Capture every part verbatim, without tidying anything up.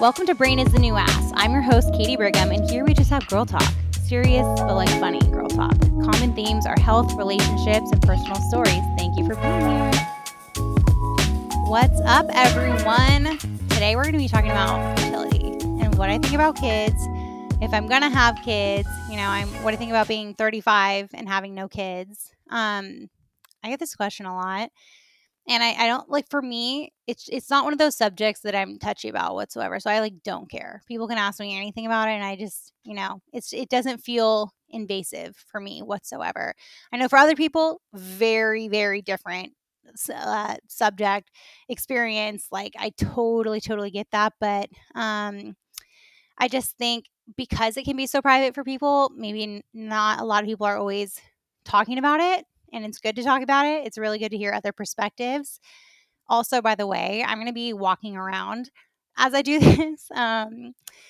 Welcome to Brain is the New Ass. I'm your host, Katie Brigham, and here we just have girl talk. Serious, but like funny girl talk. Common themes are health, relationships, and personal stories. Thank you for being here. What's up, everyone? Today we're going to be talking about fertility and what I think about kids. If I'm going to have kids, you know, I'm what I think about being thirty-five and having no kids. Um, I get this question a lot. And I, I don't like for me, it's it's not one of those subjects that I'm touchy about whatsoever. So I like don't care. People can ask me anything about it, and I just, you know, it's it doesn't feel invasive for me whatsoever. I know for other people, very, very different uh, subject experience. Like I totally, totally get that. But um, I just think because it can be so private for people, maybe n- not a lot of people are always talking about it. And it's good to talk about it. It's really good to hear other perspectives. Also, by the way, I'm going to be walking around as I do this. Um,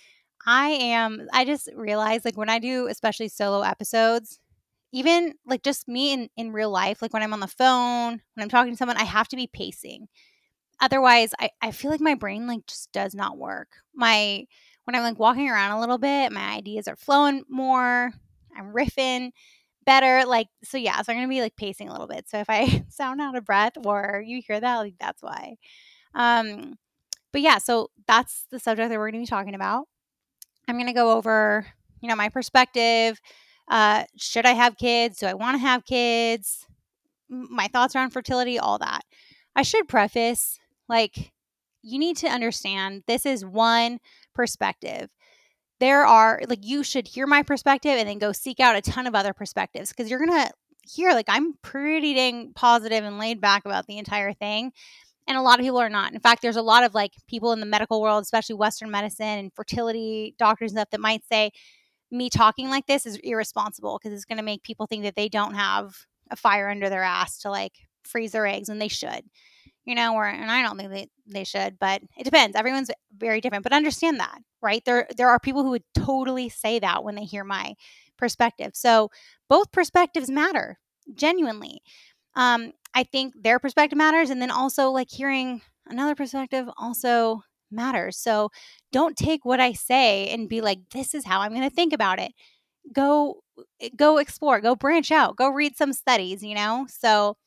I am, I just realized like when I do, especially solo episodes, even like just me in, in real life, like when I'm on the phone, when I'm talking to someone, I have to be pacing. Otherwise, I, I feel like my brain like just does not work. My, when I'm like walking around a little bit, my ideas are flowing more. I'm riffing better. Like, so yeah, so I'm going to be like pacing a little bit. So if I sound out of breath or you hear that, like that's why. Um, but yeah, so that's the subject that we're going to be talking about. I'm going to go over, you know, my perspective. Uh, should I have kids? Do I want to have kids? M- My thoughts around fertility, all that. I should preface, like, you need to understand this is one perspective. There are like you should hear my perspective and then go seek out a ton of other perspectives because you're gonna hear like I'm pretty dang positive and laid back about the entire thing. And a lot of people are not. In fact, there's a lot of like people in the medical world, especially Western medicine and fertility doctors and stuff, that might say me talking like this is irresponsible because it's going to make people think that they don't have a fire under their ass to like freeze their eggs when they should, you know, or and I don't think they, they should, but it depends. Everyone's very different. But understand that, right? There there are people who would totally say that when they hear my perspective. So both perspectives matter, genuinely. Um, I think their perspective matters, and then also like hearing another perspective also matters. So don't take what I say and be like, this is how I'm going to think about it. Go go explore, go branch out, go read some studies, you know? So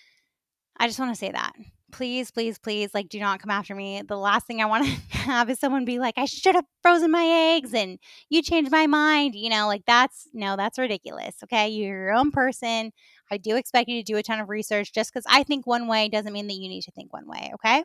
I just want to say that. Please, please, please, like, do not come after me. The last thing I want to have is someone be like, I should have frozen my eggs and you changed my mind. You know, like, that's no, that's ridiculous. Okay. You're your own person. I do expect you to do a ton of research. Just because I think one way doesn't mean that you need to think one way. Okay.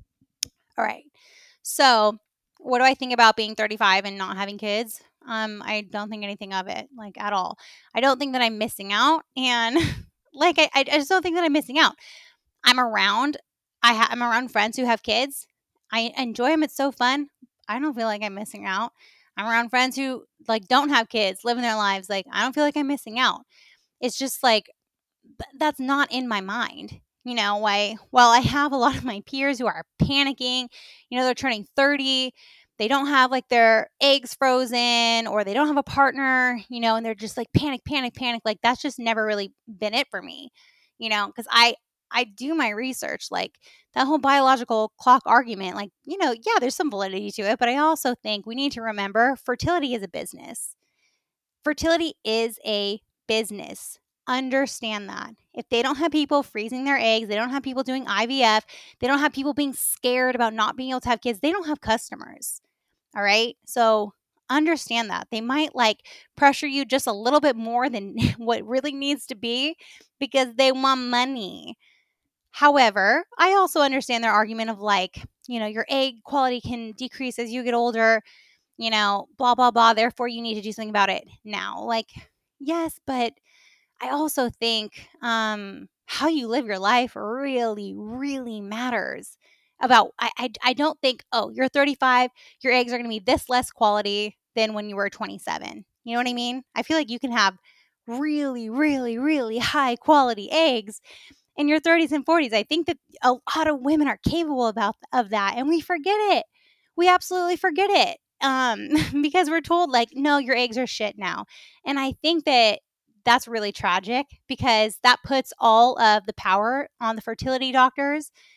All right. So, what do I think about being thirty-five and not having kids? Um, I don't think anything of it, like, at all. I don't think that I'm missing out. And, like, I, I just don't think that I'm missing out. I'm around I ha- I'm around friends who have kids. I enjoy them. It's so fun. I don't feel like I'm missing out. I'm around friends who like don't have kids, living their lives. Like I don't feel like I'm missing out. It's just like th- that's not in my mind. You know, why while I have a lot of my peers who are panicking, you know, they're turning thirty, they don't have like their eggs frozen or they don't have a partner, you know, and they're just like panic, panic, panic. Like that's just never really been it for me, you know, because I I do my research, like that whole biological clock argument, like, you know, yeah, there's some validity to it, but I also think we need to remember fertility is a business. Fertility is a business. Understand that. If they don't have people freezing their eggs, they don't have people doing I V F, they don't have people being scared about not being able to have kids, they don't have customers. All right. So understand that. They might like pressure you just a little bit more than what really needs to be because they want money. However, I also understand their argument of like, you know, your egg quality can decrease as you get older, you know, blah, blah, blah. Therefore, you need to do something about it now. Like, yes, but I also think um, how you live your life really, really matters. About, I, I, I don't think, oh, you're thirty-five, your eggs are going to be this less quality than when you were twenty-seven. You know what I mean? I feel like you can have really, really, really high quality eggs in your thirties and forties. I think that a lot of women are capable about of that, and we forget it. We absolutely forget it um, because we're told like, no, your eggs are shit now, and I think that that's really tragic because that puts all of the power on the fertility doctors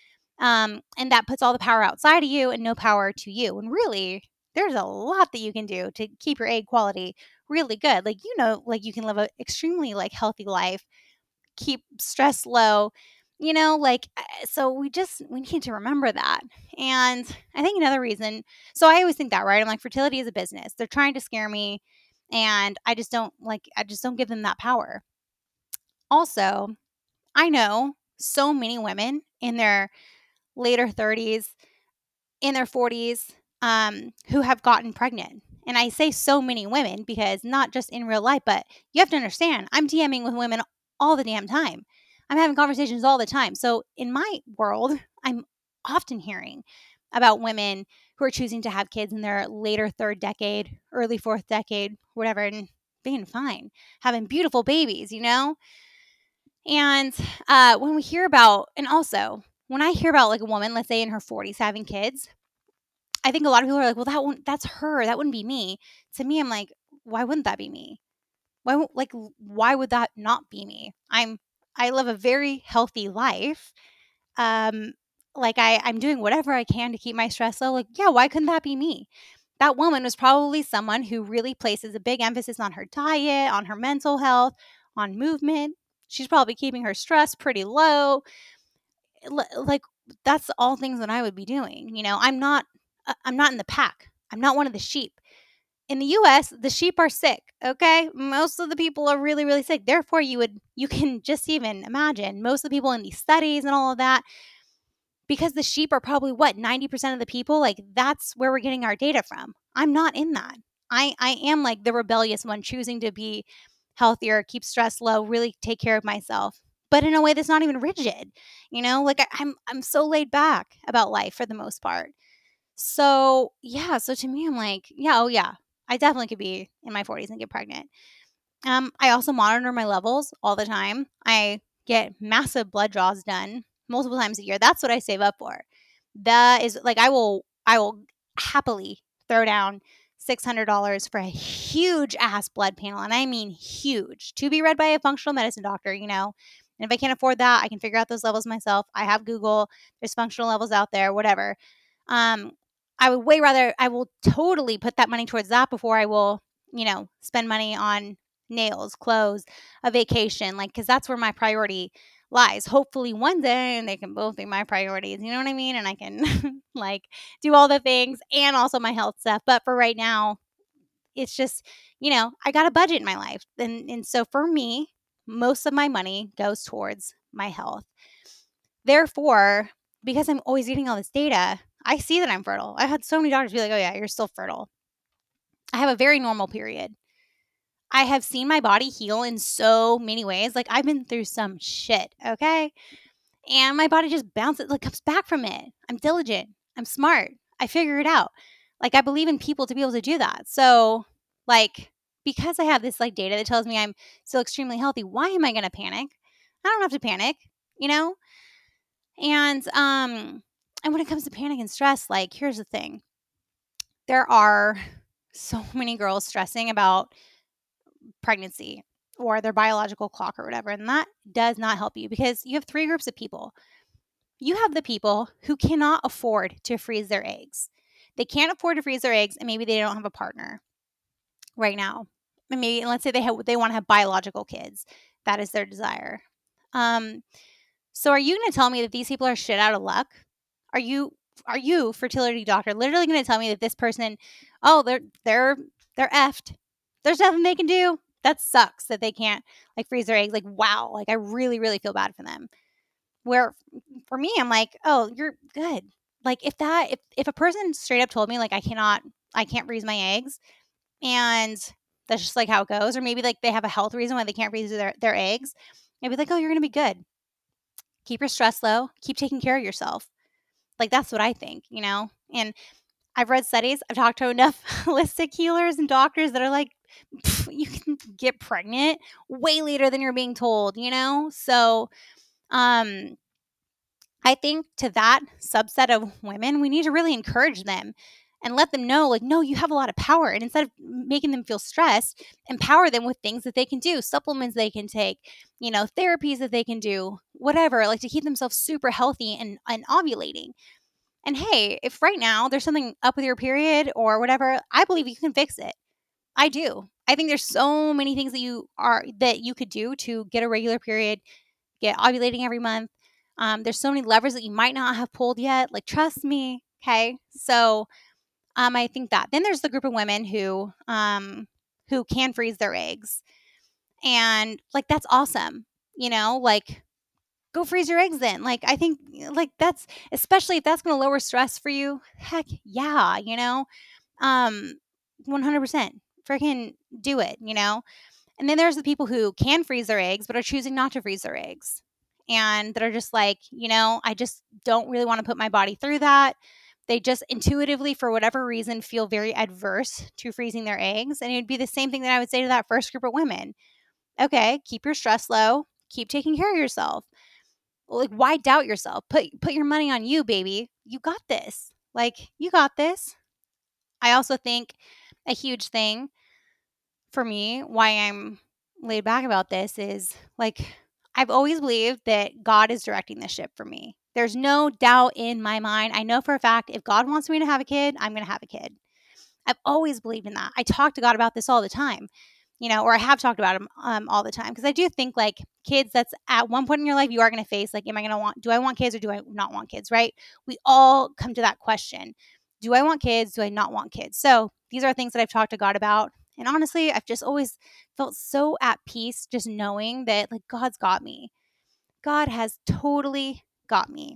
Um, and that puts all the power outside of you and no power to you. And really, there's a lot that you can do to keep your egg quality really good. Like, you know, like you can live an extremely like healthy life, keep stress low, you know, like, uh, so we just, we need to remember that. And I think another reason, so I always think that, right? I'm like, fertility is a business. They're trying to scare me. And I just don't like, I just don't give them that power. Also, I know so many women in their later thirties, in their forties, um, who have gotten pregnant. And I say so many women because not just in real life, but you have to understand, I'm DMing with women all the damn time. I'm having conversations all the time. So in my world, I'm often hearing about women who are choosing to have kids in their later third decade, early fourth decade, whatever, and being fine, having beautiful babies, you know? And uh, when we hear about, and also when I hear about like a woman, let's say in her forties having kids, I think a lot of people are like, well, that won't, that's her. That wouldn't be me. To me, I'm like, why wouldn't that be me? Why, won't- like, why would that not be me? I'm, I live a very healthy life. Um, like I, I'm doing whatever I can to keep my stress low. Like, yeah, why couldn't that be me? That woman was probably someone who really places a big emphasis on her diet, on her mental health, on movement. She's probably keeping her stress pretty low. L- like that's all things that I would be doing. You know, I'm not uh, I'm not in the pack. I'm not one of the sheep. In the U S, the sheep are sick, okay? Most of the people are really really sick. Therefore, you would you can just even imagine most of the people in these studies and all of that, because the sheep are probably what, ninety percent of the people, like that's where we're getting our data from. I'm not in that. I I am like the rebellious one choosing to be healthier, keep stress low, really take care of myself, but in a way that's not even rigid. You know, like I, I'm I'm so laid back about life for the most part. So yeah, so to me, I'm like, yeah, oh yeah, I definitely could be in my forties and get pregnant. Um, I also monitor my levels all the time. I get massive blood draws done multiple times a year. That's what I save up for. That is like I will I will happily throw down six hundred dollars for a huge ass blood panel, and I mean huge, to be read by a functional medicine doctor, you know. And if I can't afford that, I can figure out those levels myself. I have Google. There's functional levels out there, whatever. Um, I would way rather I will totally put that money towards that before I will, you know, spend money on nails, clothes, a vacation, like, because that's where my priority lies. Hopefully, one day, and they can both be my priorities. You know what I mean? And I can like do all the things and also my health stuff. But for right now, it's just, you know, I got a budget in my life, and and so for me, most of my money goes towards my health. Therefore, because I'm always getting all this data, I see that I'm fertile. I had so many doctors be like, "Oh yeah, you're still fertile." I have a very normal period. I have seen my body heal in so many ways. Like I've been through some shit, okay? And my body just bounces, like comes back from it. I'm diligent. I'm smart. I figure it out. Like I believe in people to be able to do that. So, like because I have this like data that tells me I'm still extremely healthy, why am I going to panic? I don't have to panic, you know? And um and when it comes to panic and stress, like here's the thing. There are so many girls stressing about pregnancy or their biological clock or whatever. And that does not help you because you have three groups of people. You have the people who cannot afford to freeze their eggs. They can't afford to freeze their eggs, and maybe they don't have a partner right now. And maybe, and let's say they have, they want to have biological kids. That is their desire. Um, so are you going to tell me that these people are shit out of luck? Are you are you fertility doctor literally going to tell me that this person, oh, they're they're they're effed. There's nothing they can do. That sucks that they can't like freeze their eggs. Like wow, like I really really feel bad for them. Where for me, I'm like, oh, you're good. Like if that if if a person straight up told me like I cannot I can't freeze my eggs and that's just like how it goes, or maybe like they have a health reason why they can't freeze their their eggs, I'd be like, oh, you're gonna be good. Keep your stress low. Keep taking care of yourself. Like that's what I think, you know? And I've read studies, I've talked to enough holistic healers and doctors that are like, you can get pregnant way later than you're being told, you know? So, um, I think to that subset of women, we need to really encourage them and let them know, like, no, you have a lot of power. And instead of making them feel stressed, empower them with things that they can do, supplements they can take, you know, therapies that they can do, whatever, like to keep themselves super healthy and, and ovulating. And hey, if right now there's something up with your period or whatever, I believe you can fix it. I do. I think there's so many things that you are that you could do to get a regular period, get ovulating every month. Um, there's so many levers that you might not have pulled yet. Like, trust me. Okay. So um, I think that. Then there's the group of women who um, who can freeze their eggs. And like that's awesome. You know, like go freeze your eggs then. Like I think like that's especially if that's gonna lower stress for you, heck yeah, you know? Um one hundred percent. Freaking do it, you know? And then there's the people who can freeze their eggs, but are choosing not to freeze their eggs. And that are just like, you know, I just don't really want to put my body through that. They just intuitively, for whatever reason, feel very adverse to freezing their eggs. And it would be the same thing that I would say to that first group of women. Okay, keep your stress low, keep taking care of yourself. Like, why doubt yourself? Put put your money on you, baby. You got this. Like, you got this. I also think a huge thing for me, why I'm laid back about this is like I've always believed that God is directing this ship for me. There's no doubt in my mind. I know for a fact if God wants me to have a kid, I'm going to have a kid. I've always believed in that. I talk to God about this all the time, you know, or I have talked about him um, all the time because I do think like kids, that's at one point in your life you are going to face like, am I going to want, do I want kids or do I not want kids, right? We all come to that question. Do I want kids? Do I not want kids? So these are things that I've talked to God about. And honestly, I've just always felt so at peace just knowing that like God's got me. God has totally got me.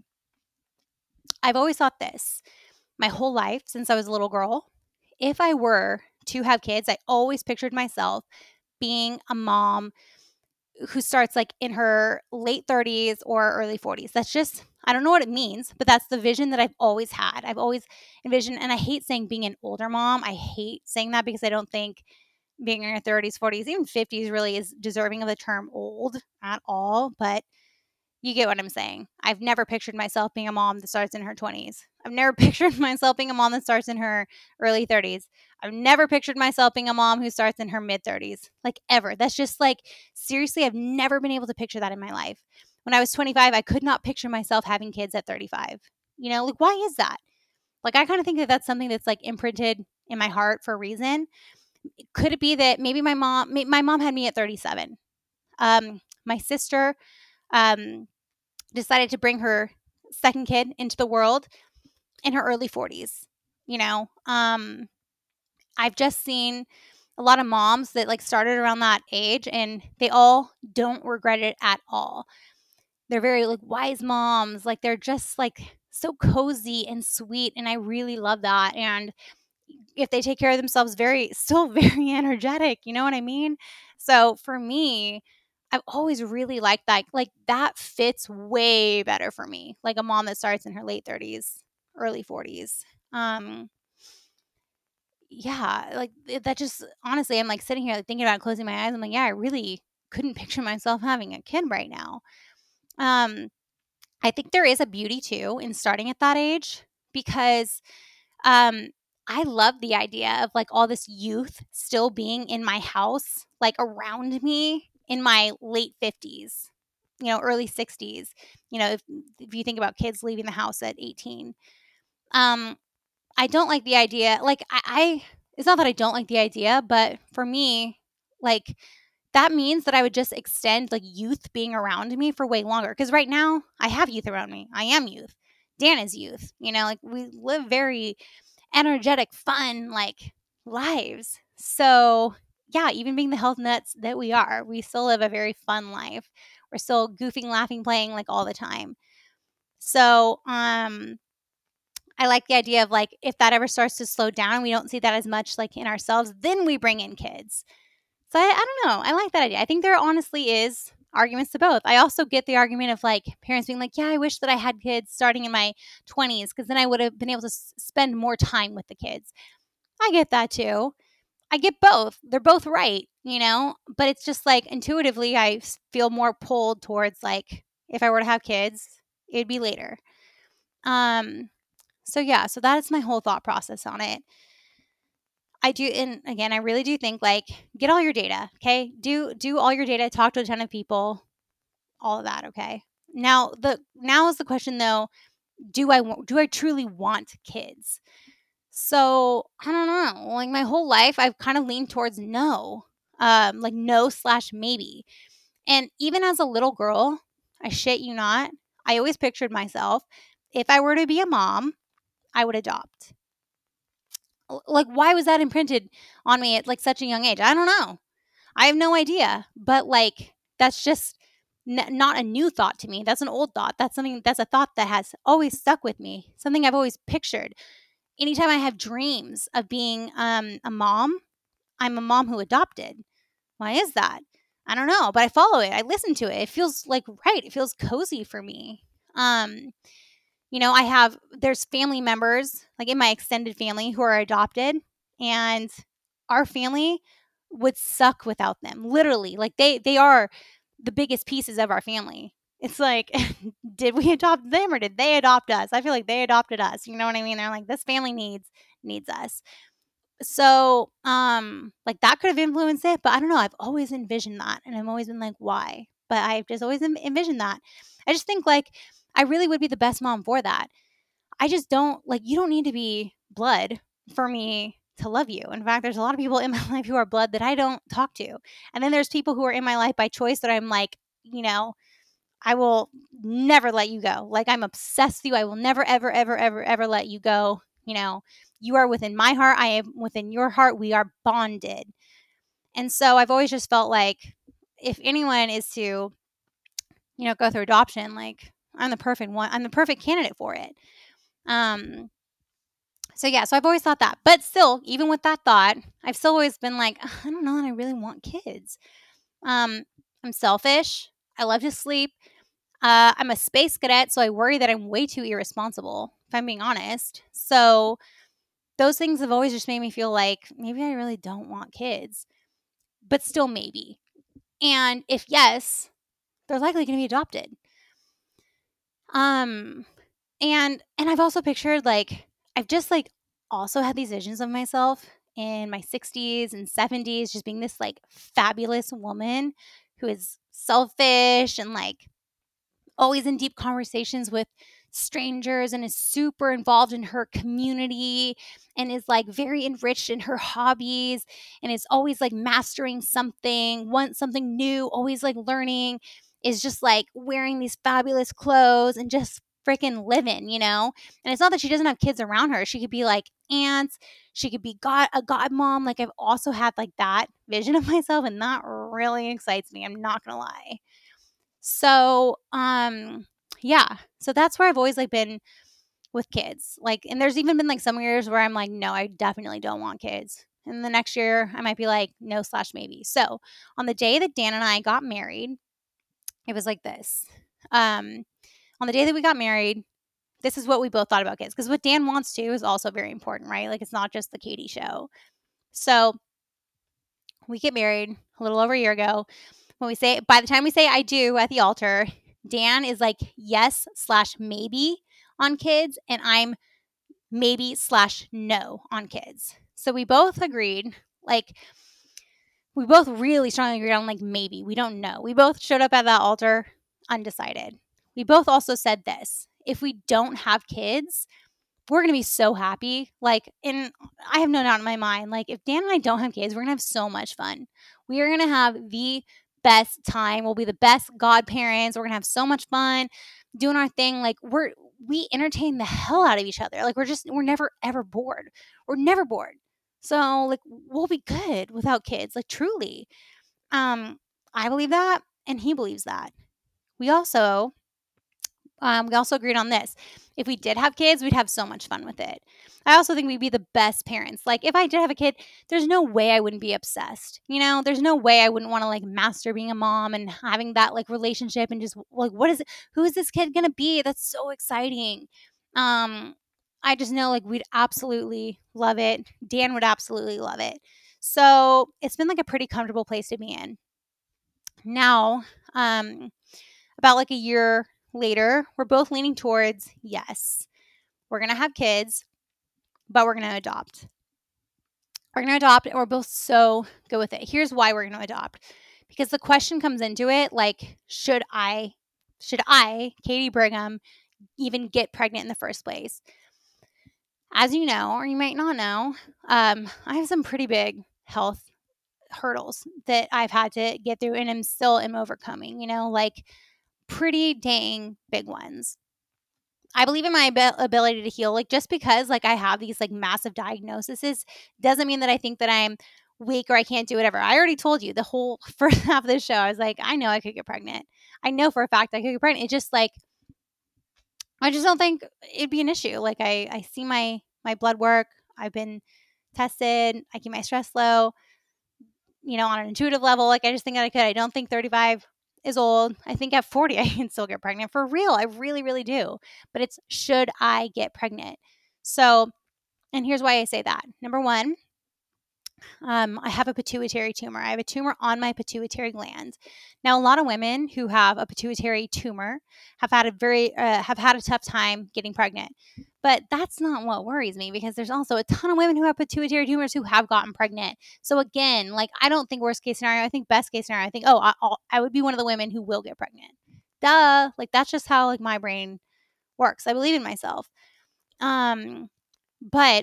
I've always thought this my whole life since I was a little girl. If I were to have kids, I always pictured myself being a mom who starts like in her late thirties or early forties. That's just, I don't know what it means, but that's the vision that I've always had. I've always envisioned, and I hate saying being an older mom. I hate saying that because I don't think being in your thirties, forties, even fifties really is deserving of the term old at all. But you get what I'm saying. I've never pictured myself being a mom that starts in her twenties. I've never pictured myself being a mom that starts in her early thirties. I've never pictured myself being a mom who starts in her mid thirties, like ever. That's just like, seriously, I've never been able to picture that in my life. When I was twenty-five, I could not picture myself having kids at thirty-five. You know, like, why is that? Like, I kind of think that that's something that's like imprinted in my heart for a reason. Could it be that maybe my mom, my mom had me at thirty-seven? Um, my sister, um, decided to bring her second kid into the world in her early forties. You know, um, I've just seen a lot of moms that like started around that age and they all don't regret it at all. They're very like wise moms. Like they're just like so cozy and sweet. And I really love that. And if they take care of themselves, very, still very energetic. You know what I mean? So for me, I've always really liked that. Like that fits way better for me. Like a mom that starts in her late thirties, early forties. Um, yeah, like it- that just honestly, I'm like sitting here like, thinking about closing my eyes. I'm like, yeah, I really couldn't picture myself having a kid right now. Um, I think there is a beauty too in starting at that age because um, I love the idea of like all this youth still being in my house, like around me in my late fifties, you know, early sixties. You know, if, if you think about kids leaving the house at eighteen. Um, I don't like the idea. Like, I, I, it's not that I don't like the idea, but for me, like, that means that I would just extend like youth being around me for way longer. Cause right now I have youth around me. I am youth. Dan is youth. You know, like we live very energetic, fun, like lives. So, yeah, even being the health nuts that we are, we still live a very fun life. We're still goofing, laughing, playing like all the time. So, um, I like the idea of like if that ever starts to slow down, we don't see that as much like in ourselves, then we bring in kids. So I, I don't know. I like that idea. I think there honestly is arguments to both. I also get the argument of like parents being like, yeah, I wish that I had kids starting in my twenties because then I would have been able to s- spend more time with the kids. I get that too. I get both. They're both right, you know? But it's just like intuitively, I s- feel more pulled towards like if I were to have kids, it'd be later. Um, So yeah, so that is my whole thought process on it. I do, and again, I really do think like get all your data, okay? Do do all your data, talk to a ton of people, all of that, okay? Now the now is the question though, do I wa- do I truly want kids? So I don't know. Like my whole life, I've kind of leaned towards no, um, like no slash maybe. And even as a little girl, I shit you not, I always pictured myself if I were to be a mom, I would adopt. L- Like why was that imprinted on me at like such a young age? I don't know. I have no idea. But like that's just n- not a new thought to me. That's an old thought. That's something that's a thought that has always stuck with me. Something I've always pictured. Anytime I have dreams of being um, a mom, I'm a mom who adopted. Why is that? I don't know, but I follow it. I listen to it. It feels like right. It feels cozy for me. Um, you know, I have there's family members like in my extended family who are adopted, and our family would suck without them. Literally, like they they are the biggest pieces of our family. It's like, did we adopt them or did they adopt us? I feel like they adopted us. You know what I mean? They're like, this family needs needs us. So, um, like that could have influenced it, but I don't know. I've always envisioned that, and I've always been like, why? But I've just always en- envisioned that. I just think like I really would be the best mom for that. I just don't like you don't need to be blood for me to love you. In fact, there's a lot of people in my life who are blood that I don't talk to. And then there's people who are in my life by choice that I'm like, you know, I will never let you go. Like I'm obsessed with you. I will never ever ever ever ever let you go. You know, you are within my heart. I am within your heart. We are bonded. And so I've always just felt like if anyone is to, you know, go through adoption, like I'm the perfect one. I'm the perfect candidate for it. Um So yeah, so I've always thought that. But still, even with that thought, I've still always been like, "Ugh, I don't know that I really want kids. Um, I'm selfish. I love to sleep. Uh, I'm a space cadet, so I worry that I'm way too irresponsible, if I'm being honest. So those things have always just made me feel like maybe I really don't want kids, but still maybe. And if yes, they're likely going to be adopted. Um, And and I've also pictured like I've just like also had these visions of myself in my sixties and seventies just being this like fabulous woman who is selfish and like always in deep conversations with strangers and is super involved in her community and is like very enriched in her hobbies and is always like mastering something, wants something new, always like learning, is just like wearing these fabulous clothes and just freaking living, you know? And it's not that she doesn't have kids around her. She could be like aunts, she could be god a godmom. Like I've also had like that vision of myself and that really excites me. I'm not gonna lie. So, um, yeah. So that's where I've always like been with kids. Like, and there's even been like some years where I'm like, no, I definitely don't want kids. And the next year I might be like, no slash maybe. So on the day that Dan and I got married, it was like this. Um, on the day that we got married, this is what we both thought about kids. Because what Dan wants to is also very important, right? Like it's not just the Katie show. So we get married a little over a year ago. When we say by the time we say I do at the altar, Dan is like yes slash maybe on kids, and I'm maybe slash no on kids. So we both agreed, like we both really strongly agreed on like maybe. We don't know. We both showed up at that altar undecided. We both also said this. If we don't have kids, we're gonna be so happy. Like, and I have no doubt in my mind, like, if Dan and I don't have kids, we're gonna have so much fun. We are gonna have the best time. We'll be the best godparents. We're gonna have so much fun doing our thing. Like, we're we entertain the hell out of each other. Like, we're just we're never ever bored. We're never bored. So, like, we'll be good without kids. Like, truly. Um, I believe that, and he believes that. We also um, we also agreed on this. If we did have kids, we'd have so much fun with it. I also think we'd be the best parents. Like, if I did have a kid, there's no way I wouldn't be obsessed. You know, there's no way I wouldn't want to like master being a mom and having that like relationship and just like, what is it? Who is this kid gonna be? That's so exciting. Um, I just know like we'd absolutely love it. Dan would absolutely love it. So it's been like a pretty comfortable place to be in. Now, um, about like a year later, we're both leaning towards yes. we're going to have kids, but we're going to adopt. We're going to adopt, and we're both so good with it. Here's why we're going to adopt. Because the question comes into it, like, should I, should I, Katie Brigham, even get pregnant in the first place? As you know, or you might not know, um, I have some pretty big health hurdles that I've had to get through and I'm still am overcoming, you know, like pretty dang big ones. I believe in my ab- ability to heal. Like just because like I have these like massive diagnoses doesn't mean that I think that I'm weak or I can't do whatever. I already told you the whole first half of the show. I was like, I know I could get pregnant. I know for a fact I could get pregnant. It's just like I just don't think it'd be an issue. Like I I see my my blood work. I've been tested. I keep my stress low, you know, on an intuitive level. Like I just think that I could. I don't think thirty-five is old. I think at forty I can still get pregnant for real. I really, really do. But it's should I get pregnant? So, and here's why I say that. Number one, um, I have a pituitary tumor. I have a tumor on my pituitary gland. Now, a lot of women who have a pituitary tumor have had a very uh, have had a tough time getting pregnant. But that's not what worries me because there's also a ton of women who have pituitary tumors who have gotten pregnant. So again, like I don't think worst case scenario. I think best case scenario. I think oh, I, I'll, I would be one of the women who will get pregnant. Duh, like that's just how like my brain works. I believe in myself. Um, but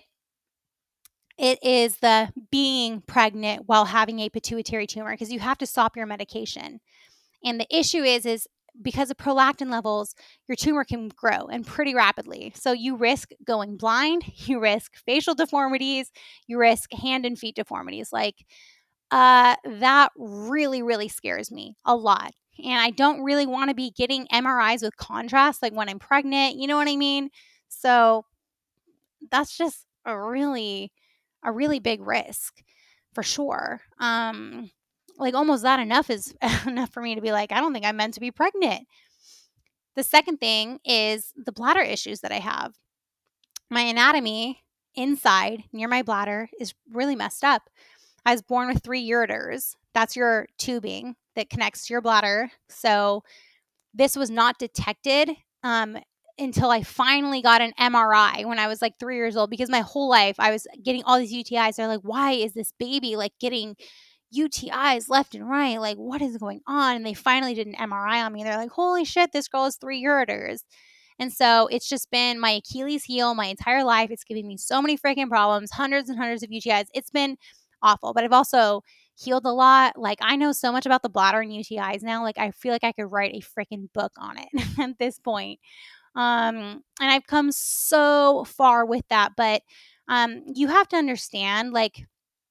it is the being pregnant while having a pituitary tumor because you have to stop your medication. And the issue is is because of prolactin levels, your tumor can grow and pretty rapidly. So you risk going blind, you risk facial deformities, you risk hand and feet deformities. Like uh that really really scares me a lot. And I don't really want to be getting M R Is with contrast like when I'm pregnant, you know what I mean? So that's just a really a really big risk for sure. Um, like almost that enough is enough for me to be like, I don't think I'm meant to be pregnant. The second thing is the bladder issues that I have. My anatomy inside near my bladder is really messed up. I was born with three ureters. That's your tubing that connects to your bladder. So this was not detected um, until I finally got an M R I when I was like three years old because my whole life I was getting all these U T Is. They're like, why is this baby like getting U T Is left and right? Like, what is going on? And they finally did an M R I on me. They're like, holy shit, this girl has three ureters. And so it's just been my Achilles heel my entire life. It's giving me so many freaking problems, hundreds and hundreds of U T Is. It's been awful. But I've also healed a lot. Like I know so much about the bladder and U T Is now. Like I feel like I could write a freaking book on it at this point. Um, and I've come so far with that. But um, you have to understand, like,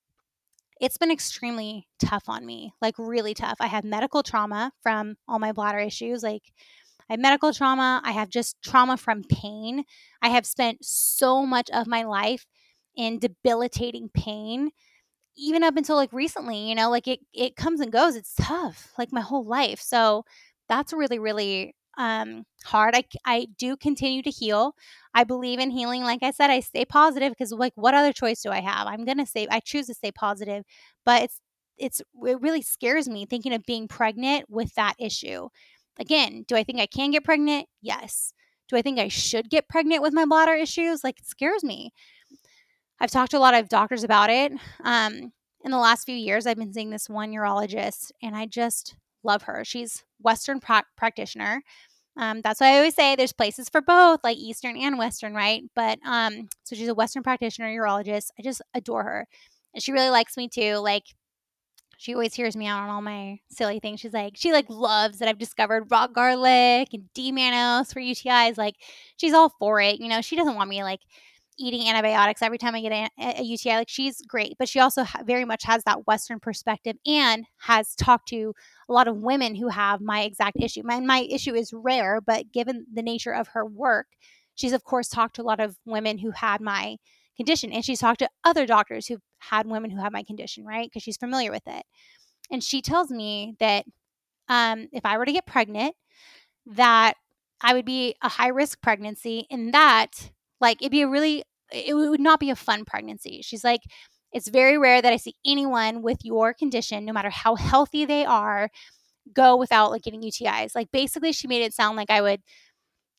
it's been extremely tough on me, like really tough. I have medical trauma from all my bladder issues. Like I have medical trauma. I have just trauma from pain. I have spent so much of my life in debilitating pain even up until like recently, you know, like it it comes and goes. It's tough, like my whole life. So that's really really um hard. I I do continue to heal. I believe in healing. Like I said, I stay positive because like what other choice do I have? I'm going to say I choose to stay positive, but it's it's it really scares me thinking of being pregnant with that issue. Again, do I think I can get pregnant? Yes. Do I think I should get pregnant with my bladder issues? Like it scares me. I've talked to a lot of doctors about it. Um, in the last few years, I've been seeing this one urologist, and I just love her. She's Western pra- practitioner. Um, that's why I always say there's places for both, like Eastern and Western, right? But um, so she's a Western practitioner urologist. I just adore her, and she really likes me too. Like she always hears me out on all my silly things. She's like, she like loves that I've discovered rock garlic and D-mannose for U T Is. Like she's all for it. You know, she doesn't want me like eating antibiotics every time I get a, a U T I. Like she's great, but she also ha- very much has that Western perspective and has talked to a lot of women who have my exact issue. My, my issue is rare, but given the nature of her work, she's of course talked to a lot of women who had my condition. And she's talked to other doctors who've had women who have my condition, right? Because she's familiar with it. And she tells me that um, if I were to get pregnant, that I would be a high risk pregnancy and that like it'd be a really, it would not be a fun pregnancy. She's like, it's very rare that I see anyone with your condition, no matter how healthy they are, go without like getting U T Is. Like basically she made it sound like I would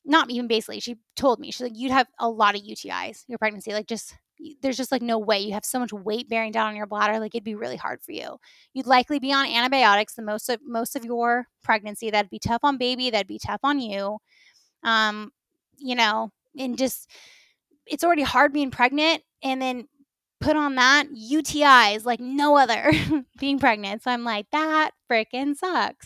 not even basically, she told me, she's like, you'd have a lot of U T Is, your pregnancy. Like, just, there's just like no way. You have so much weight bearing down on your bladder. Like, it'd be really hard for you. You'd likely be on antibiotics the most of most of your pregnancy. That'd be tough on baby. That'd be tough on you. Um, you know, and just, it's already hard being pregnant. And then put on that U T Is like no other being pregnant. So I'm like, that freaking sucks.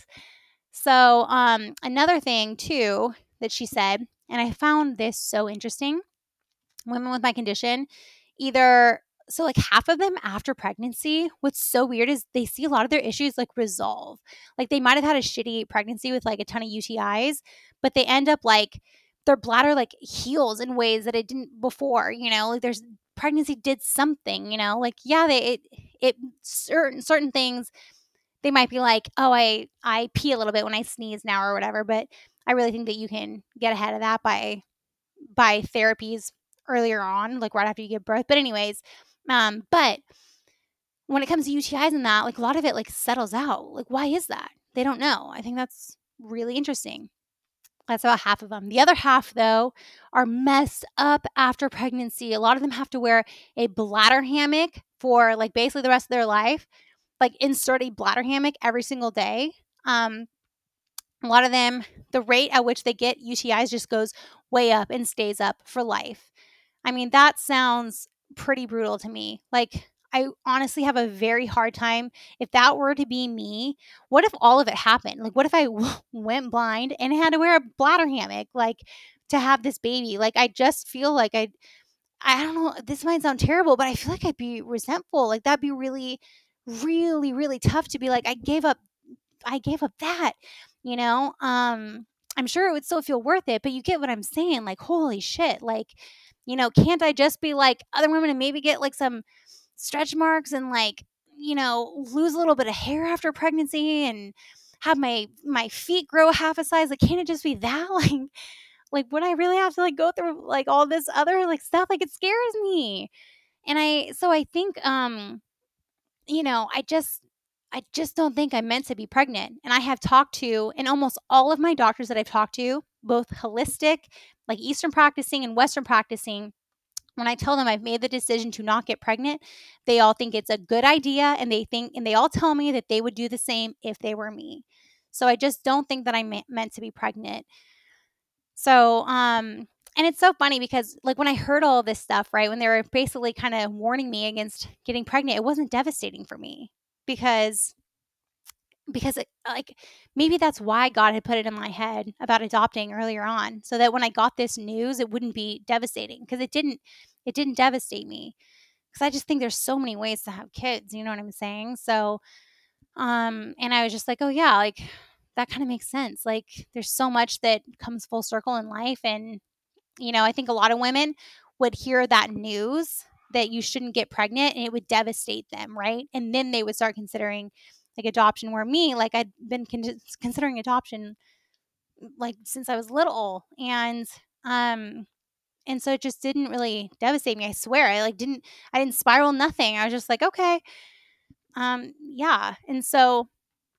So, um, another thing too that she said, and I found this so interesting, women with my condition, either, so like half of them after pregnancy, what's so weird is they see a lot of their issues like resolve. Like they might have had a shitty pregnancy with like a ton of U T Is, but they end up like their bladder like heals in ways that it didn't before, you know, like there's pregnancy did something, you know, like yeah, they it it certain certain things they might be like, "Oh, I I pee a little bit when I sneeze now or whatever," but I really think that you can get ahead of that by by therapies earlier on, like right after you give birth. But anyways, um, but when it comes to U T Is and that, like a lot of it like settles out. Like, why is that? They don't know. I think that's really interesting. That's about half of them. The other half, though, are messed up after pregnancy. A lot of them have to wear a bladder hammock for like basically the rest of their life, like insert a bladder hammock every single day. Um, a lot of them, the rate at which they get U T Is just goes way up and stays up for life. I mean, that sounds pretty brutal to me. Like, I honestly have a very hard time. If that were to be me, what if all of it happened? Like, what if I w- went blind and had to wear a bladder hammock, like, to have this baby? Like, I just feel like I, I don't know, this might sound terrible, but I feel like I'd be resentful. Like, that'd be really, really, really tough to be like, I gave up I gave up that, you know? Um, I'm sure it would still feel worth it, but you get what I'm saying. Like, holy shit. Like, you know, can't I just be like other women and maybe get like some stretch marks and like, you know, lose a little bit of hair after pregnancy and have my my feet grow half a size? Like, can't it just be that? Like, like would I really have to like go through like all this other like stuff? Like, it scares me. And I so I think um you know, I just I just don't think I'm meant to be pregnant. And I have talked to, and almost all of my doctors that I've talked to, both holistic, like Eastern practicing and Western practicing, when I tell them I've made the decision to not get pregnant, they all think it's a good idea and they think and they all tell me that they would do the same if they were me. So I just don't think that I'm me- meant to be pregnant. So, um and it's so funny because like when I heard all this stuff, right, when they were basically kind of warning me against getting pregnant, it wasn't devastating for me because because it, like maybe that's why God had put it in my head about adopting earlier on so that when I got this news it wouldn't be devastating because it didn't it didn't devastate me because I just think there's so many ways to have kids, you know what I'm saying? So um and I was just like, "Oh yeah, like that kind of makes sense. Like there's so much that comes full circle in life and you know, I think a lot of women would hear that news that you shouldn't get pregnant and it would devastate them, right? And then they would start considering like adoption. Where me, like I'd been con- considering adoption like since I was little, and um, and so it just didn't really devastate me. I swear, I like didn't, I didn't spiral nothing. I was just like, okay, um, yeah. And so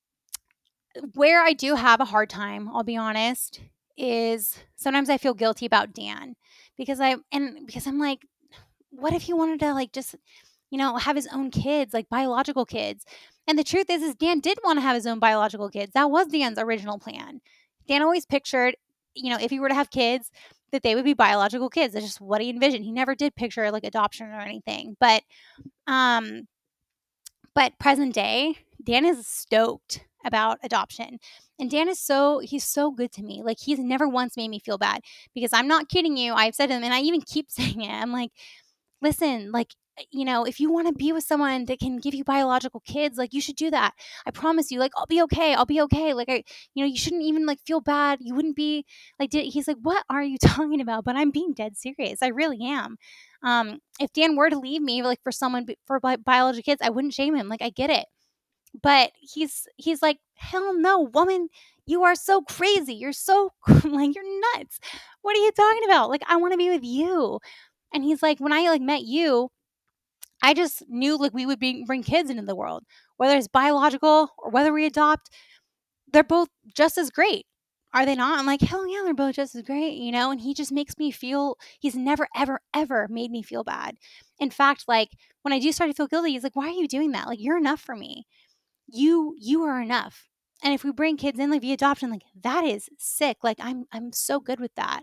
where I do have a hard time, I'll be honest, is sometimes I feel guilty about Dan because I and because I'm like, what if he wanted to like just, you know, have his own kids, like biological kids? And the truth is, is Dan did want to have his own biological kids. That was Dan's original plan. Dan always pictured, you know, if he were to have kids, that they would be biological kids. That's just what he envisioned. He never did picture like adoption or anything. But um, but present day, Dan is stoked about adoption. And Dan is so he's so good to me. Like he's never once made me feel bad because I'm not kidding you. I've said to him and I even keep saying it. I'm like, listen, like, you know, if you want to be with someone that can give you biological kids, like you should do that. I promise you, like, I'll be okay. I'll be okay. Like, I, you know, you shouldn't even like feel bad. You wouldn't be like, did, he's like, what are you talking about? But I'm being dead serious. I really am. Um, if Dan were to leave me, like for someone, for bi- biological kids, I wouldn't shame him. Like, I get it. But he's, he's like, hell no, woman, you are so crazy. You're so like, you're nuts. What are you talking about? Like, I want to be with you. And he's like, when I like met you, I just knew like we would be, bring kids into the world, whether it's biological or whether we adopt, they're both just as great. are they not? I'm like, hell yeah, they're both just as great, you know? And he just makes me feel, he's never, ever, ever made me feel bad. In fact, like when I do start to feel guilty, he's like, why are you doing that? Like, you're enough for me. You, you are enough. And if we bring kids in like via adoption, like that is sick. Like I'm, I'm so good with that.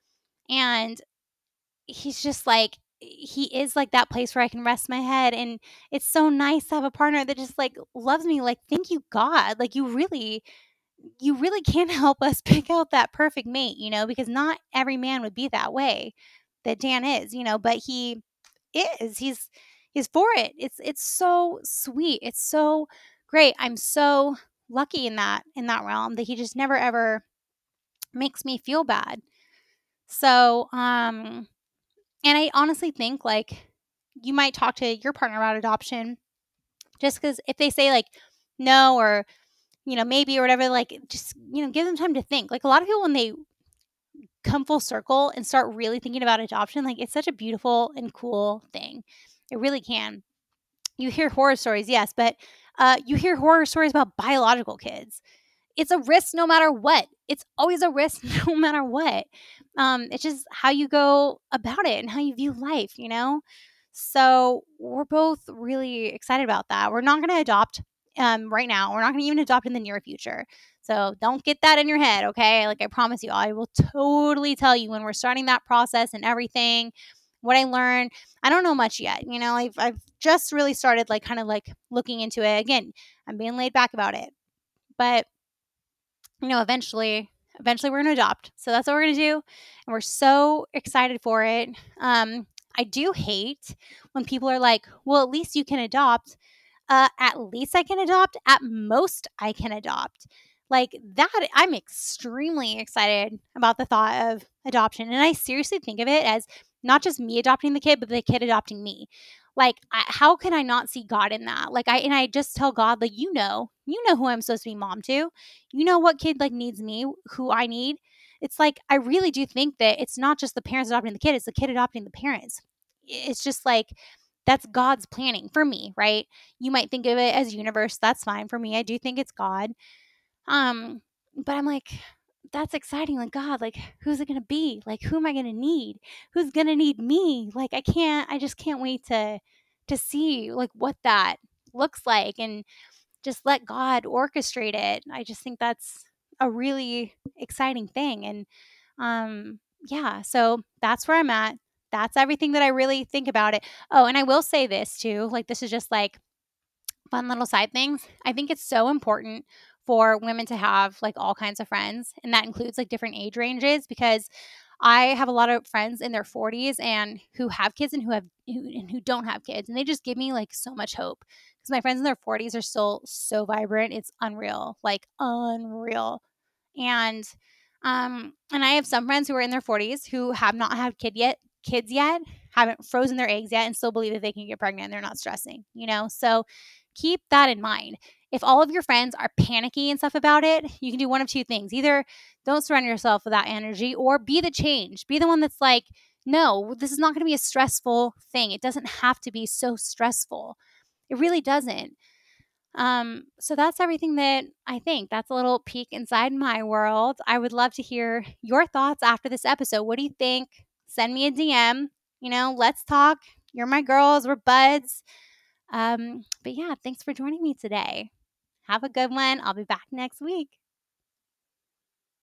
And he's just like, he is like that place where I can rest my head. And it's so nice to have a partner that just like loves me. Like, thank you, God. Like you really, you really can help us pick out that perfect mate, you know, because not every man would be that way that Dan is, you know, but he is. He's he's for it. It's it's so sweet. It's so great. I'm so lucky in that in that realm that he just never ever makes me feel bad. So, um and I honestly think like you might talk to your partner about adoption just cuz if they say like no or you know, maybe or whatever, like just, you know, give them time to think. Like a lot of people when they come full circle and start really thinking about adoption, like it's such a beautiful and cool thing. It really can. You hear horror stories, yes, but uh, you hear horror stories about biological kids. It's a risk no matter what. It's always a risk no matter what. Um, it's just how you go about it and how you view life, you know? So we're both really excited about that. We're not going to adopt um, right now. We're not going to even adopt in the near future. So don't get that in your head, okay? Like I promise you, I will totally tell you when we're starting that process and everything, what I learned. I don't know much yet. You know, I've I've just really started like kind of like looking into it. Again, I'm being laid back about it. But you know, eventually, eventually we're going to adopt. So that's what we're going to do. And we're so excited for it. Um, I do hate when people are like, well, at least you can adopt. Uh, at least I can adopt. At most, I can adopt. Like that, I'm extremely excited about the thought of adoption. And I seriously think of it as not just me adopting the kid, but the kid adopting me. Like, I, how can I not see God in that? Like, I, and I just tell God, like, you know, you know who I'm supposed to be mom to. You know what kid, like, needs me, who I need. It's like, I really do think that it's not just the parents adopting the kid, it's the kid adopting the parents. It's just like, that's God's planning for me, right? You might think of it as universe. That's fine. For me, I do think it's God. Um, but I'm like, that's exciting. Like, God, like, who's it going to be? Like, who am I going to need? Who's going to need me? Like, I can't, I just can't wait to, to see like what that looks like and just let God orchestrate it. I just think that's a really exciting thing. And, um, yeah, so that's where I'm at. That's everything that I really think about it. Oh, and I will say this too. Like, this is just like, fun little side things. I think it's so important for women to have like all kinds of friends, and that includes like different age ranges because I have a lot of friends in their forties and who have kids and who have who, and who don't have kids, and they just give me like so much hope because my friends in their forties are still so vibrant. It's unreal, like unreal. And um and I have some friends who are in their forties who have not had kid yet, kids yet, haven't frozen their eggs yet and still believe that they can get pregnant and they're not stressing, you know? So keep that in mind. If all of your friends are panicky and stuff about it, you can do one of two things. Either don't surround yourself with that energy or be the change. Be the one that's like, no, this is not going to be a stressful thing. It doesn't have to be so stressful. It really doesn't. Um, so that's everything that I think. That's a little peek inside my world. I would love to hear your thoughts after this episode. What do you think? Send me a D M. You know, let's talk. You're my girls. We're buds. Um, but yeah, thanks for joining me today. Have a good one. I'll be back next week.